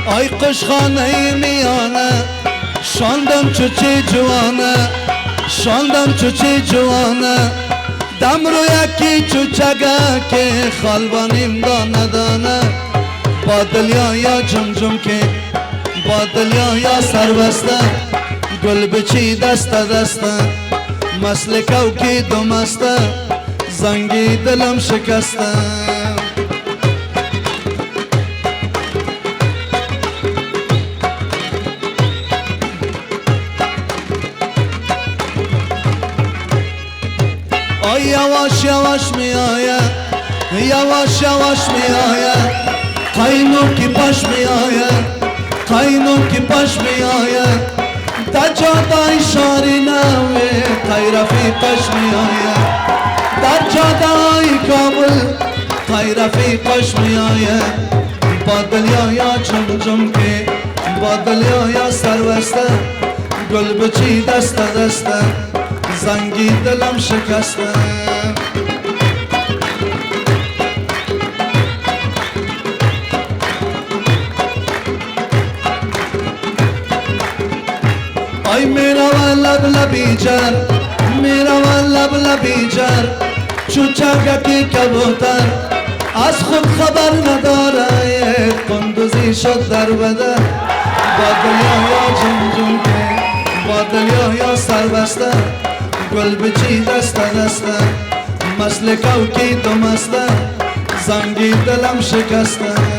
آی قشخانه میانه شاندم چوچی جوانه شاندم چوچی جوانه دم رو یکی چوچگه که خالبانیم دانه دانه با دلیا یا جمجم که با دلیا یا سربسته گل بچی دست دسته مسل کوکی دمسته زنگی دلم شکسته آی یواش یواش می آیه یواش یواش می آیه قاینو کی پاش می آیه قاینو کی پاش می آیه تا جادای شاری نوه قای رفیقش می آیه در جادای کابل قای رفیقش می آیه با دلیا یا چمچم که با دلیا یا سربسته گل بچی دست دسته زنگی دلم شکسته آی میروان لب لبی جر میروان لب لبی جر چوچگه کی کبوتر از خود خبر نداره قندوزی شد در بدر با دلیا یا جمجم که با دلیا یا سربسته گل بچی دست دسته مسل کوکی دمسته زنگی دلم شکسته